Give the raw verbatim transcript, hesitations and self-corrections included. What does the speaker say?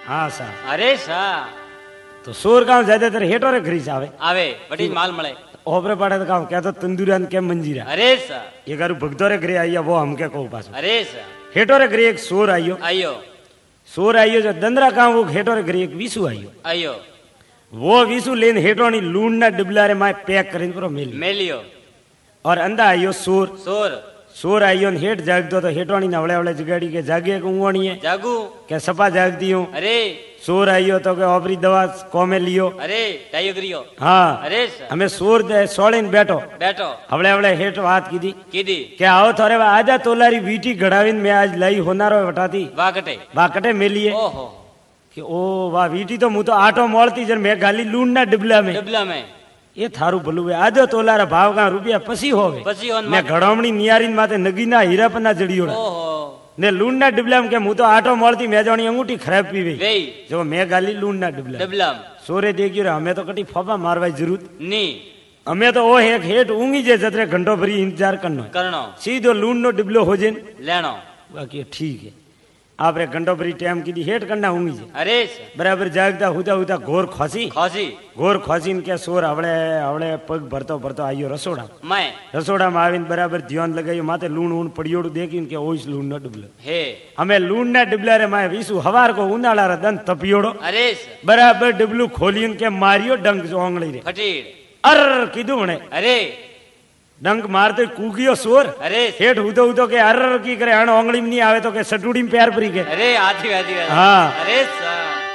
હા સા અરે સા તો સોર ગામ જાય ત્યારે હેઠો રે ઘરી આવે આવે બધી જ માલ મળે ઓપરે પાડે તો કામ કહેતો તંદુરિયા કેમ મંજીરા અરે સા એ ગારું ભગતો રે ઘરે આયા વો હમકે કહું પાછું અરે સા હેઠો રે ઘરે એક સોર આયો આયો સોર આયો જો દંદરા કામ वो હેઠો રે ઘરે એક વીસુ આયો આયો वो વીસુ લઈને હેઠોની લૂણ ના ડબલારે માં પેક કરીને પૂરો મેલી મેલિયો और अंदा आयो सोर સોર सोर आयो ने हेठ जागतो तो हेठोनी ने हवळे हवळे जगाड़ी के जागे के ऊवणी है જાગુ के सपा जागती हूं અરે सोर आयो तो के ओपरी दवा कोमे लियो અરે ડાયો કર્યો हाँ અરે સા हमें सोर दे सोळीन बैठो બેઠો हवळे हवळे हेठ बात कीधी કીધી के आओ थोरे आजा तोलारी वीटी घड़ावीन मैं आज लाई होनारो वटाती વાકટે बाकटे मेलिए ઓહો कि ओ वाह वीटी तो मु तो आटो मोळती जर मैं गाली लूण ना डिबला में ડબલા में ये थारू भलू है आजो तोलारा भाव का रुपया पसी होवे પછી ઓન ने घड़ोमणी नियारीन माथे नगीना हीरापना जड़ियोड़ा ઓહો ने लूणना डिबलाम के मु तो आटो मोळती मेजोणी अंगूठी खराब पीवी વેઈ जो मैं गाली लूणना डिबला ડબલા सोरे देखियो रे हमें तो कटी फोपा मारवाई जरूरत ની हमें तो ओ एक हेठ ऊंगी जे जतरे घंटो भरी इंतजार करनो है કરણો सीधो लूणनो डिबलो हो जेन લેણો बाकी ठीक है आपरे घंटो भरी टाइम कीधी हेठ करना ऊंगी जे અરે સા बराबर जागता हुता हुता घोर खोसी ખોસી घोर खोसीन के सोर हवळे हवळे पग भरतो भरतो आयो रसोड़ा માય રસોડામાં આવીને બરાબર ધ્યાન લગાવ્યું માથે લૂણ ઊણ પડ્યોડું દેખીને કે ઓઈસ લૂણ ન ડૂબલો હે અમે લૂણ ના ડબલારે માં વીસુ હવાર કો ઉનાળા દંત તપિયોડો અરે સા બરાબર ડબલું ખોલીને કે માર્યો ડંક ઓંગળી રે ફટીડ અર કીધું મને અરે ડંક મારતો કૂગ્યો સોર અરે હેઠ ઉતો ઉતો કે અર કી કરે આણ ઓંગળી નહીં આવે તો કે સટુડી પેર પરી કે અરે આથી આથી હા અરે સા